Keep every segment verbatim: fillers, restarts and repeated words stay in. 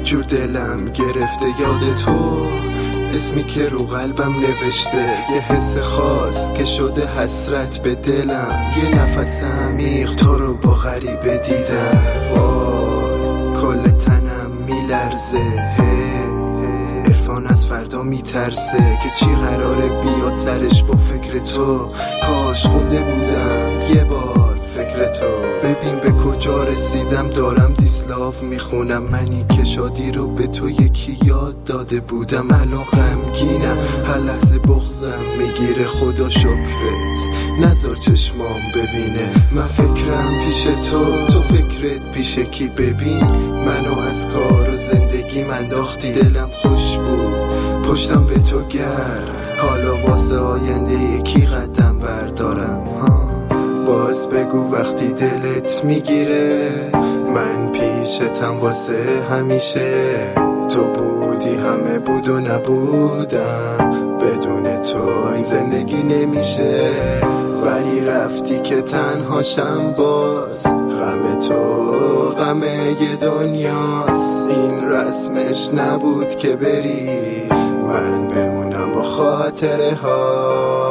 جور دلم گرفته یاد تو، اسمی که رو قلبم نوشته، یه حس خاص که شده حسرت به دلم، یه نفس عمیق تو رو با غریبه دیدم. وای کل تنم میلرزه، عرفان از فردا میترسه که چی قراره بیاد سرش با فکر تو. کاش خونده بودم یه بار فکر تو، ببین به کجا رسیدم، دارم دیسلاف میخونم. منی که شادی رو به تو یکی یاد داده بودم، الان غمگینم، هر لحظه بغضم میگیره. خدا شکرت نذار چشمام ببینه، من فکرم پیش تو، تو فکرت پیش کی؟ ببین منو از کار و زندگی من انداختی، دلم خوش بود پشتم به تو گرم، حالا واسه آینده یکی قدم بردارم. ها باز بگو وقتی دلت میگیره، من پیشتم واسه همیشه. تو بودی همه بود و نبودم، بدون تو این زندگی نمیشه. ولی رفتی که تنهاشم باز، غم تو غم یه دنیاست. این رسمش نبود که بری، من بمونم با خاطره ها.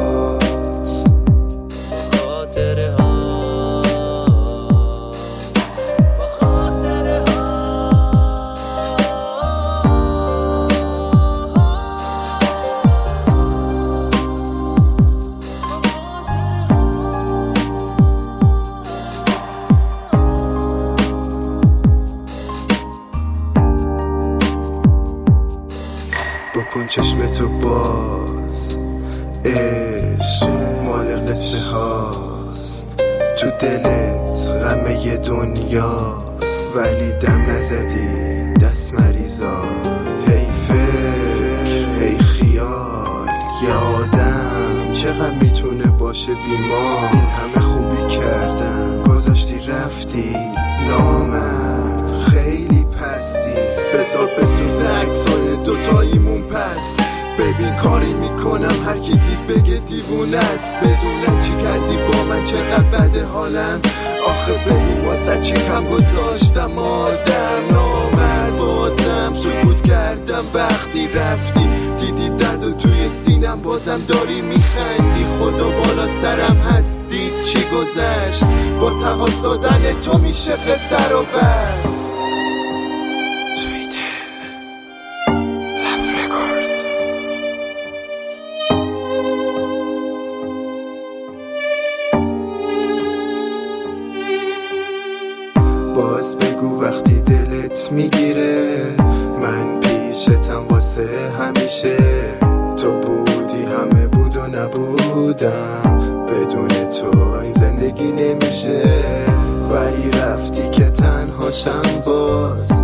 بکن چشمتو باز، عشق مال قصه هاست، تو دلت غم یه دنیاست. ولی دم نزدی دست مریضا، هی فکر هی خیال، یه آدم چقدر میتونه باشه بیمار. این همه خوبی کردم گذاشتی رفتی، نامرد خیلی پستی. بذار بسوزه عکسای دوتاییمون پس، ببین کاری میکنم هر کی دید بگه دیوونه است. بدونم چی کردی با من، چقدر بده حالم. آخه بگو واسه چی کم گذاشتم آدم، نامرد بازم سکوت کردم وقتی رفتی. دیدی درد و توی سینم بازم داری میخندی. خدا بالا سرم هست دید چی گذشت، با تماس دادن تو میشه قصه رو بس. باز بگو وقتی دلت میگیره، من پیشتم واسه همیشه. تو بودی همه بود و نبودم، بدون تو این زندگی نمیشه. ولی رفتی که تنهاشم باز،